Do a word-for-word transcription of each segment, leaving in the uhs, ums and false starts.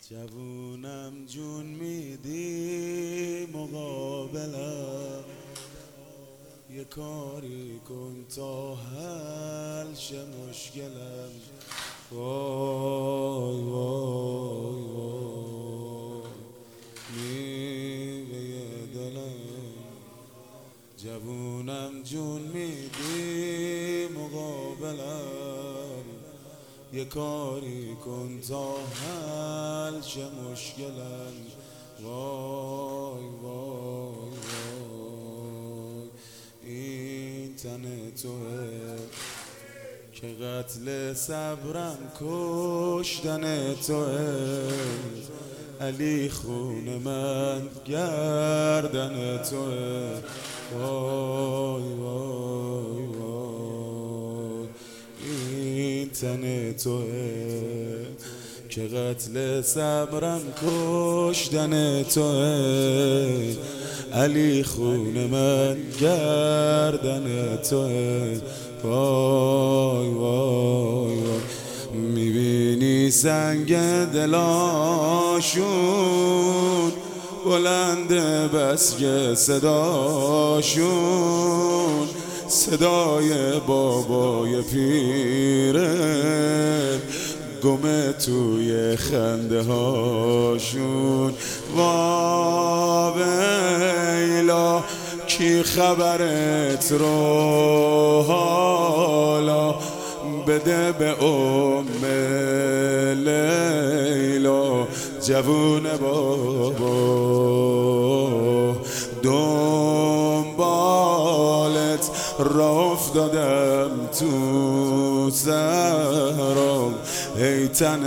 جوونم جون میدی مقابلم، یه کاری کن تا حل شه مشکلم. وای وای وای میوه دلم. جوونم جون میدی مقابلم، یه کاری کن تا حل شه مشکلم. وای وای وای این تن توه که قتل صبرم کشتن توه. علی خون من گردن توه. وای وای وای این تن توه که قتل صبرم کشتن توه. علی خون من گردن توه. وای وای وای میبینی سنگ دلاشون بلنده بس که صداشون صدای بابای پیره گمه توی خنده هاشون. واویلا کی خبرت رو حالا بده به ام لیلا. جوون بابا دنبالت راه افتادم تو سرام. ای تن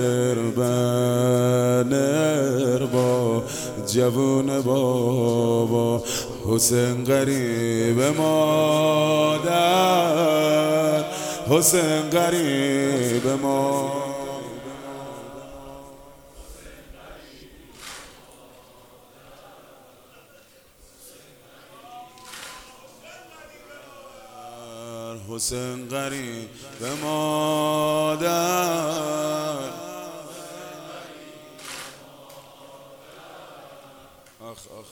اربن اربا جوون بابا حسین غریب مادر. حسین غریب مادر. حسین غریب مادر. آخ آخ آخ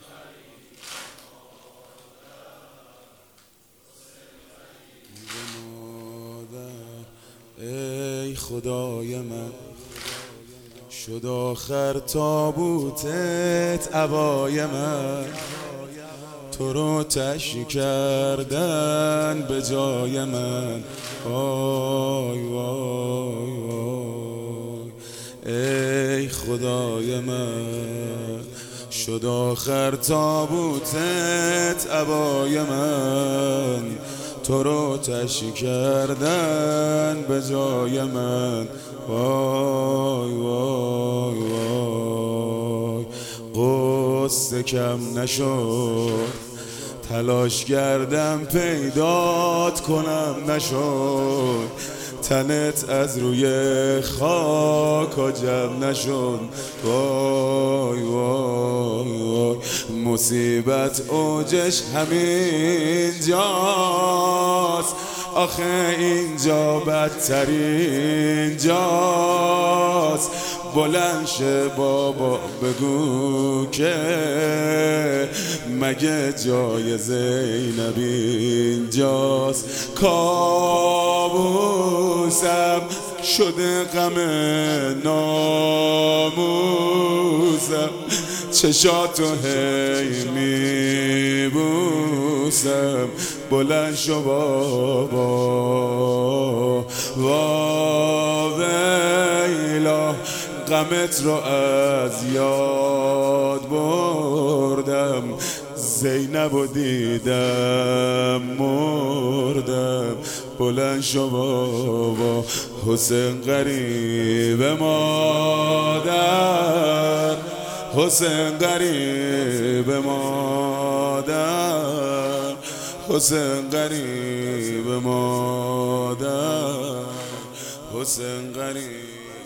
ای خدای من شد آخر تابوتت عبای من. تو رو تشی کردن به جای من. وای وای وای ای خدای من شد آخر تابوتت عبای من. تو رو تشی کردن به جای من. وای وای وای قصه کم نشد تلاش کردم پیدات کنم نشد. تنت از روی خاک جمع نشد. وای وای وای مصیبت اوجش همین جاست. آخه اینجا بدترین جاست. بلند شه بابا بگو که مگه جای زینب اینجاست. کابوسم شده غم ناموسم. چشاتو هی میبوسم. بلند شو بابا واویلا غمت رو از یاد بردم. زینب رو دیدم مردم. بلند شو بابا حسین غریب مادر. حسین غریب مادر. حسین غریب مادر. حسین غریب